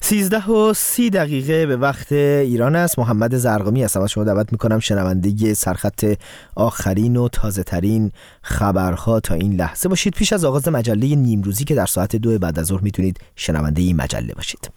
13:30 به وقت ایران است. محمد زرقامی هستم. از شما دعوت میکنم شنونده سرخط آخرین و تازه ترین خبرها تا این لحظه باشید. پیش از آغاز مجله نیمروزی که در ساعت 2 بعد از ظهر میتونید شنونده این مجله باشید.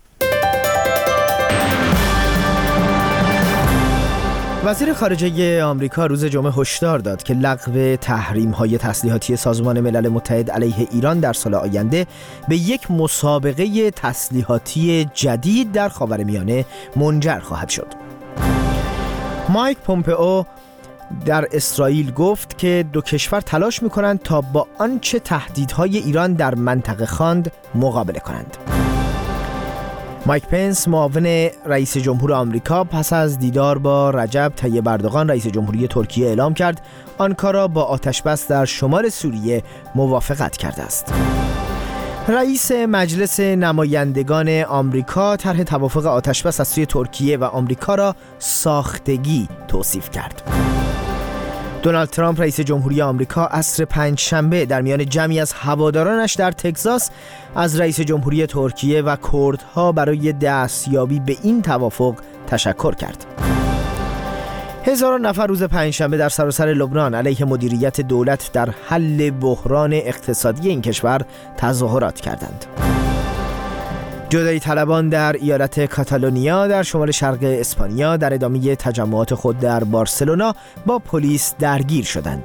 وزیر خارجه آمریکا روز جمعه هشدار داد که لغو تحریم‌های تسلیحاتی سازمان ملل متحد علیه ایران در سال آینده به یک مسابقه تسلیحاتی جدید در خاورمیانه منجر خواهد شد. مایک پومپئو در اسرائیل گفت که دو کشور تلاش می‌کنند تا با آنچه تهدیدهای ایران در منطقه خواند مقابله کنند. مایک پنس معاون رئیس جمهور آمریکا پس از دیدار با رجب طیب اردوغان رئیس جمهوری ترکیه اعلام کرد آنکارا با آتشبس در شمال سوریه موافقت کرده است. رئیس مجلس نمایندگان آمریکا طرح توافق آتشبس از سوی ترکیه و آمریکا را ساختگی توصیف کرد. دونالد ترامپ رئیس جمهوری آمریکا عصر پنجشنبه در میان جمعی از هوادارانش در تگزاس از رئیس جمهوری ترکیه و کردها برای دستیابی به این توافق تشکر کرد. هزاران نفر روز پنجشنبه در سراسر لبنان علیه مدیریت دولت در حل بحران اقتصادی این کشور تظاهرات کردند. جدایی طلبان در ایالت کاتالونیا در شمال شرق اسپانیا در ادامه تجمعات خود در بارسلونا با پلیس درگیر شدند.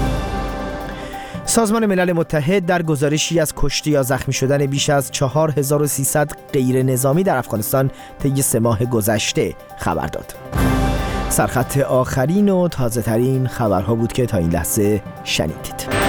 سازمان ملل متحد در گزارشی از کشته یا زخمی شدن بیش از 4300 غیر نظامی در افغانستان طی 3 ماه گذشته خبر داد. سرخط آخرین و تازه ترین خبرها بود که تا این لحظه شنیدید.